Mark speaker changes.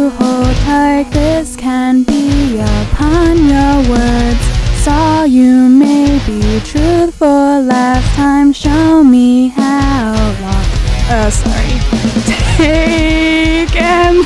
Speaker 1: to hold tight, this can be upon your words. Saw you may be truthful last time, show me how long. Sorry. Take and